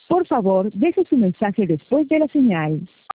Por favor, deje su mensaje después de la señal.